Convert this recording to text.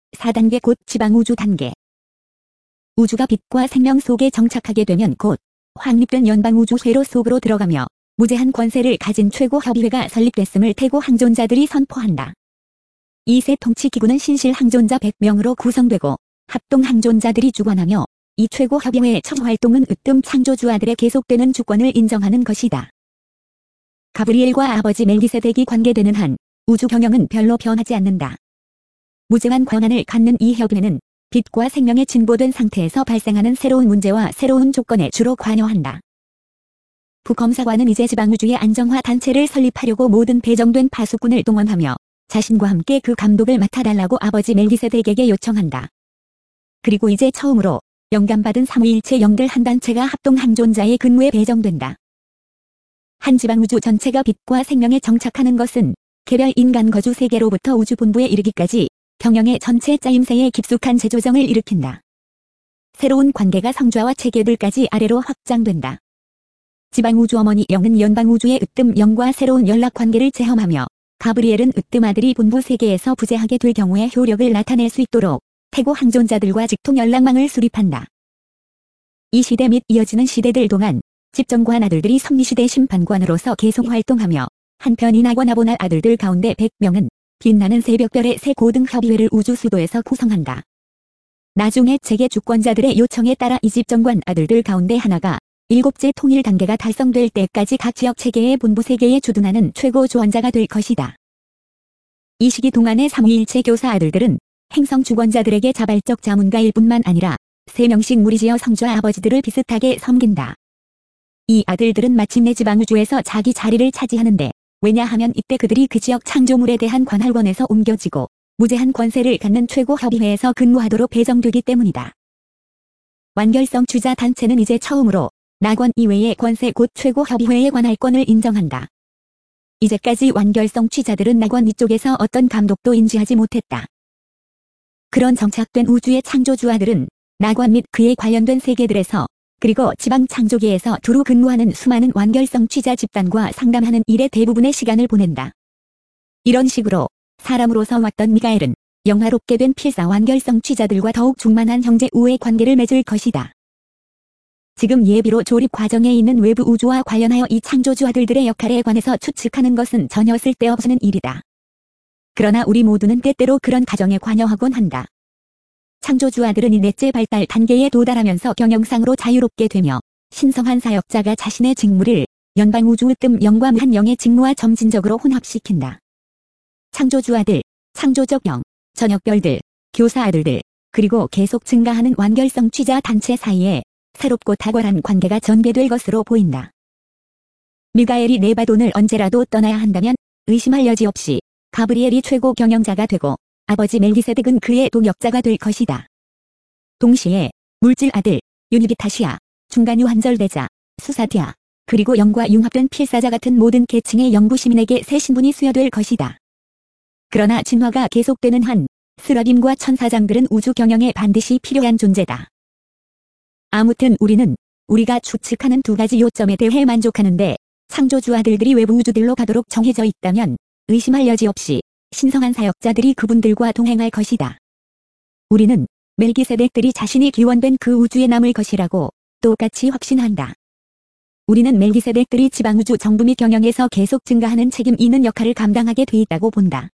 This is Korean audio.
4단계 곧 지방우주 단계. 우주가 빛과 생명 속에 정착하게 되면 곧 확립된 연방우주 회로 속으로 들어가며 무제한 권세를 가진 최고협의회가 설립됐음을 태고 항존자들이 선포한다. 이 세 통치기구는 신실 항존자 100명으로 구성되고 합동 항존자들이 주관하며 이 최고협의회의 첫 활동은 으뜸 창조주아들의 계속되는 주권을 인정하는 것이다. 가브리엘과 아버지 멜기세덱이 관계되는 한 우주 경영은 별로 변하지 않는다. 무제한 권한을 갖는 이 협의회는 빛과 생명의 진보된 상태에서 발생하는 새로운 문제와 새로운 조건에 주로 관여한다. 부검사관은 이제 지방우주의 안정화 단체를 설립하려고 모든 배정된 파수꾼을 동원하며 자신과 함께 그 감독을 맡아달라고 아버지 멜기세덱에게 요청한다. 그리고 이제 처음으로 영감받은 삼위일체 영들 한 단체가 합동 항존자의 근무에 배정된다. 한 지방우주 전체가 빛과 생명에 정착하는 것은 개별 인간 거주 세계로부터 우주 본부에 이르기까지 경영의 전체 짜임새에 깊숙한 재조정을 일으킨다. 새로운 관계가 성좌와 체계들까지 아래로 확장된다. 지방우주 어머니 영은 연방우주의 으뜸 영과 새로운 연락관계를 체험하며 가브리엘은 으뜸 아들이 본부 세계에서 부재하게 될 경우에 효력을 나타낼 수 있도록 태고 항존자들과 직통 연락망을 수립한다. 이 시대 및 이어지는 시대들 동안 집정관 아들들이 섭리시대 심판관으로서 계속 활동하며 한편 이나곤 아보날 아들들 가운데 100명은 빛나는 새벽별의 새 고등협의회를 우주 수도에서 구성한다. 나중에 체계 주권자들의 요청에 따라 이 집정관 아들들 가운데 하나가 7째 통일 단계가 달성될 때까지 각 지역 체계의 본부 세계에 주둔하는 최고 주원자가 될 것이다. 이 시기 동안의 삼위일체 교사 아들들은 행성 주권자들에게 자발적 자문가일 뿐만 아니라 3명씩 무리지어 성좌 아버지들을 비슷하게 섬긴다. 이 아들들은 마침내 지방우주에서 자기 자리를 차지하는데 왜냐하면 이때 그들이 그 지역 창조물에 대한 관할권에서 옮겨지고 무제한 권세를 갖는 최고협의회에서 근무하도록 배정되기 때문이다. 완결성 취자 단체는 이제 처음으로 낙원 이외의 권세 곧 최고협의회의 관할권을 인정한다. 이제까지 완결성 취자들은 낙원 이쪽에서 어떤 감독도 인지하지 못했다. 그런 정착된 우주의 창조주아들은 낙원 및 그에 관련된 세계들에서 그리고 지방 창조계에서 두루 근무하는 수많은 완결성 취자 집단과 상담하는 일에 대부분의 시간을 보낸다. 이런 식으로 사람으로서 왔던 미가엘은 영화롭게 된 필사 완결성 취자들과 더욱 충만한 형제 우애 관계를 맺을 것이다. 지금 예비로 조립 과정에 있는 외부 우주와 관련하여 이 창조주 아들들의 역할에 관해서 추측하는 것은 전혀 쓸데없는 일이다. 그러나 우리 모두는 때때로 그런 과정에 관여하곤 한다. 창조주 아들은 이 넷째 발달 단계에 도달하면서 경영상으로 자유롭게 되며 신성한 사역자가 자신의 직무를 연방우주 으뜸 영과 무한 영의 직무와 점진적으로 혼합시킨다. 창조주 아들, 창조적 영, 전역별들, 교사 아들들, 그리고 계속 증가하는 완결성 취자 단체 사이에 새롭고 탁월한 관계가 전개될 것으로 보인다. 미가엘이 네바돈을 언제라도 떠나야 한다면 의심할 여지 없이 가브리엘이 최고 경영자가 되고 아버지 멜기세덱은 그의 동역자가 될 것이다. 동시에 물질 아들, 유니비타시아, 중간유 한절대자, 수사티아, 그리고 영과 융합된 필사자 같은 모든 계층의 영부 시민에게 새 신분이 수여될 것이다. 그러나 진화가 계속되는 한 스라빔과 천사장들은 우주 경영에 반드시 필요한 존재다. 아무튼 우리는 우리가 추측하는 두 가지 요점에 대해 만족하는데 창조주 아들들이 외부 우주들로 가도록 정해져 있다면 의심할 여지 없이 신성한 사역자들이 그분들과 동행할 것이다. 우리는 멜기세덱들이 자신이 기원된 그 우주에 남을 것이라고 똑같이 확신한다. 우리는 멜기세덱들이 지방우주 정부 및 경영에서 계속 증가하는 책임 있는 역할을 감당하게 돼 있다고 본다.